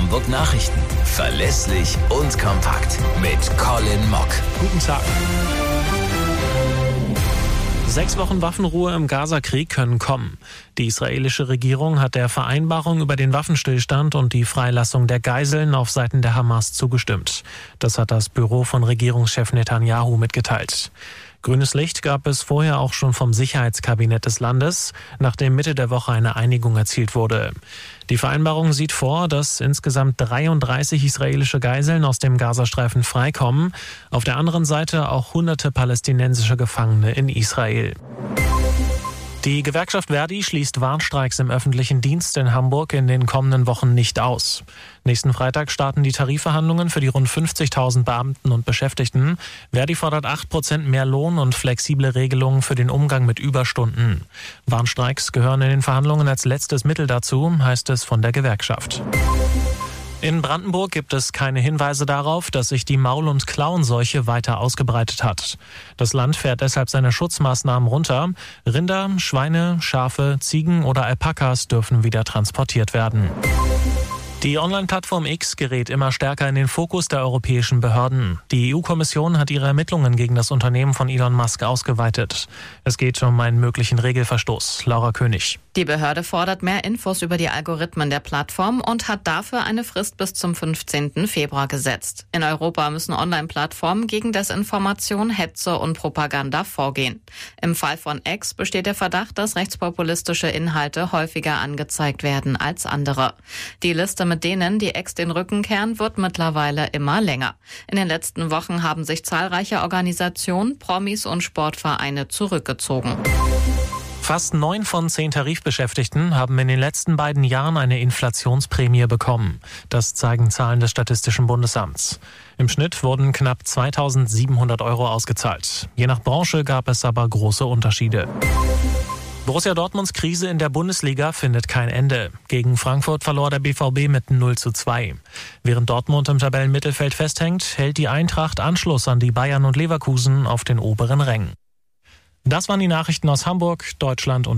Hamburg Nachrichten. Verlässlich und kompakt. Mit Colin Mock. Guten Tag. 6 Wochen Waffenruhe im Gaza-Krieg können kommen. Die israelische Regierung hat der Vereinbarung über den Waffenstillstand und die Freilassung der Geiseln auf Seiten der Hamas zugestimmt. Das hat das Büro von Regierungschef Netanyahu mitgeteilt. Grünes Licht gab es vorher auch schon vom Sicherheitskabinett des Landes, nachdem Mitte der Woche eine Einigung erzielt wurde. Die Vereinbarung sieht vor, dass insgesamt 33 israelische Geiseln aus dem Gazastreifen freikommen. Auf der anderen Seite auch hunderte palästinensische Gefangene in Israel. Die Gewerkschaft Verdi schließt Warnstreiks im öffentlichen Dienst in Hamburg in den kommenden Wochen nicht aus. Nächsten Freitag starten die Tarifverhandlungen für die rund 50.000 Beamten und Beschäftigten. Verdi fordert 8% mehr Lohn und flexible Regelungen für den Umgang mit Überstunden. Warnstreiks gehören in den Verhandlungen als letztes Mittel dazu, heißt es von der Gewerkschaft. In Brandenburg gibt es keine Hinweise darauf, dass sich die Maul- und Klauenseuche weiter ausgebreitet hat. Das Land fährt deshalb seine Schutzmaßnahmen runter. Rinder, Schweine, Schafe, Ziegen oder Alpakas dürfen wieder transportiert werden. Die Online-Plattform X gerät immer stärker in den Fokus der europäischen Behörden. Die EU-Kommission hat ihre Ermittlungen gegen das Unternehmen von Elon Musk ausgeweitet. Es geht um einen möglichen Regelverstoß. Laura König. Die Behörde fordert mehr Infos über die Algorithmen der Plattform und hat dafür eine Frist bis zum 15. Februar gesetzt. In Europa müssen Online-Plattformen gegen Desinformation, Hetze und Propaganda vorgehen. Im Fall von X besteht der Verdacht, dass rechtspopulistische Inhalte häufiger angezeigt werden als andere. Die Liste mit denen, die X den Rücken kehren, wird mittlerweile immer länger. In den letzten Wochen haben sich zahlreiche Organisationen, Promis und Sportvereine zurückgezogen. Fast 9 von 10 Tarifbeschäftigten haben in den letzten beiden Jahren eine Inflationsprämie bekommen. Das zeigen Zahlen des Statistischen Bundesamts. Im Schnitt wurden knapp 2.700 € ausgezahlt. Je nach Branche gab es aber große Unterschiede. Borussia Dortmunds Krise in der Bundesliga findet kein Ende. Gegen Frankfurt verlor der BVB mit 0:2. Während Dortmund im Tabellenmittelfeld festhängt, hält die Eintracht Anschluss an die Bayern und Leverkusen auf den oberen Rängen. Das waren die Nachrichten aus Hamburg, Deutschland und